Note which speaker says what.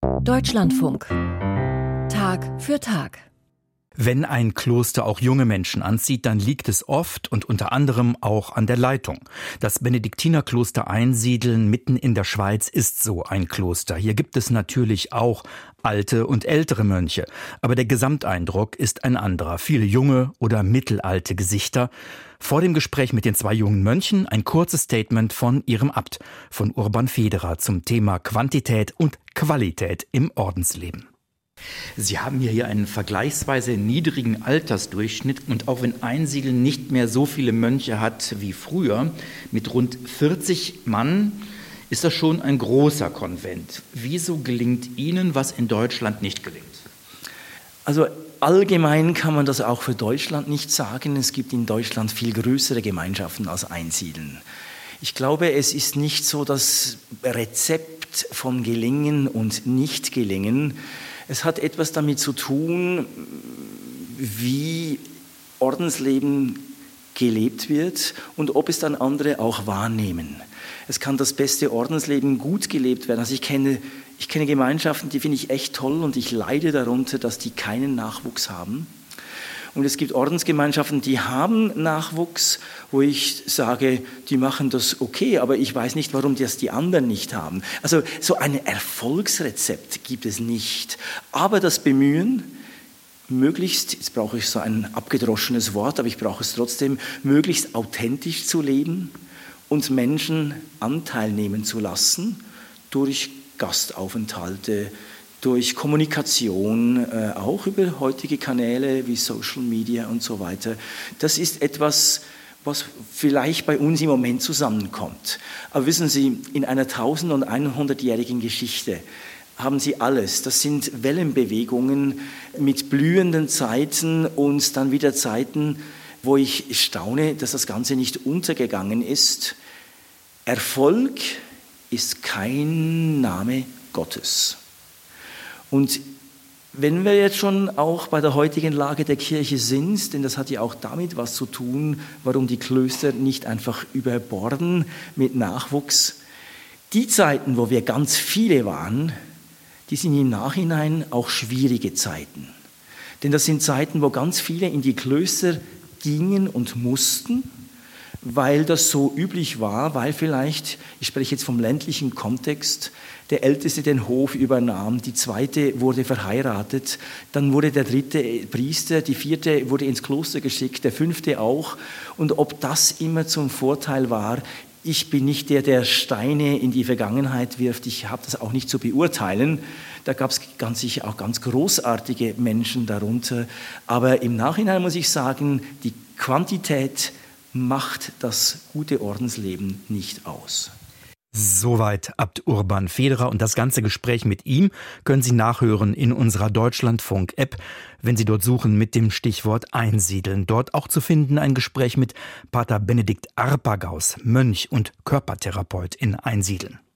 Speaker 1: Deutschlandfunk. Tag für Tag.
Speaker 2: Wenn ein Kloster auch junge Menschen anzieht, dann liegt es oft und unter anderem auch an der Leitung. Das Benediktinerkloster Einsiedeln mitten in der Schweiz ist so ein Kloster. Hier gibt es natürlich auch alte und ältere Mönche. Aber der Gesamteindruck ist ein anderer. Viele junge oder mittelalte Gesichter. Vor dem Gespräch mit den zwei jungen Mönchen ein kurzes Statement von ihrem Abt, von Urban Federer, zum Thema Quantität und Qualität im Ordensleben. Sie haben hier einen vergleichsweise niedrigen Altersdurchschnitt und auch wenn Einsiedeln nicht mehr so viele Mönche hat wie früher, mit rund 40 Mann, ist das schon ein großer Konvent. Wieso gelingt Ihnen, was in Deutschland nicht gelingt?
Speaker 3: Also allgemein kann man das auch für Deutschland nicht sagen. Es gibt in Deutschland viel größere Gemeinschaften als Einsiedeln. Ich glaube, es ist nicht so das Rezept von Gelingen und Nicht-Gelingen. Es hat etwas damit zu tun, wie Ordensleben gelebt wird und ob es dann andere auch wahrnehmen. Es kann das beste Ordensleben gut gelebt werden. Also ich kenne Gemeinschaften, die finde ich echt toll und ich leide darunter, dass die keinen Nachwuchs haben. Und es gibt Ordensgemeinschaften, die haben Nachwuchs, wo ich sage, die machen das okay, aber ich weiß nicht, warum das die anderen nicht haben. Also so ein Erfolgsrezept gibt es nicht. Aber das Bemühen, möglichst, jetzt brauche ich so ein abgedroschenes Wort, aber ich brauche es trotzdem, möglichst authentisch zu leben und Menschen Anteil nehmen zu lassen durch Gastaufenthalte, durch Kommunikation, auch über heutige Kanäle wie Social Media und so weiter. Das ist etwas, was vielleicht bei uns im Moment zusammenkommt. Aber wissen Sie, in einer 1100-jährigen Geschichte haben Sie alles. Das sind Wellenbewegungen mit blühenden Zeiten und dann wieder Zeiten, wo ich staune, dass das Ganze nicht untergegangen ist. Erfolg ist kein Name Gottes. Und wenn wir jetzt schon auch bei der heutigen Lage der Kirche sind, denn das hat ja auch damit was zu tun, warum die Klöster nicht einfach überborden mit Nachwuchs. Die Zeiten, wo wir ganz viele waren, die sind im Nachhinein auch schwierige Zeiten. Denn das sind Zeiten, wo ganz viele in die Klöster gingen und mussten, weil das so üblich war, weil vielleicht, ich spreche jetzt vom ländlichen Kontext, der Älteste den Hof übernahm, die zweite wurde verheiratet, dann wurde der dritte Priester, die vierte wurde ins Kloster geschickt, der fünfte auch. Und ob das immer zum Vorteil war, ich bin nicht der, der Steine in die Vergangenheit wirft, ich habe das auch nicht zu beurteilen. Da gab es ganz sicher auch ganz großartige Menschen darunter. Aber im Nachhinein muss ich sagen, die Quantität macht das gute Ordensleben nicht aus.
Speaker 2: Soweit Abt Urban Federer und das ganze Gespräch mit ihm können Sie nachhören in unserer Deutschlandfunk-App, wenn Sie dort suchen mit dem Stichwort Einsiedeln. Dort auch zu finden ein Gespräch mit Pater Benedikt Arpagaus, Mönch und Körpertherapeut in Einsiedeln.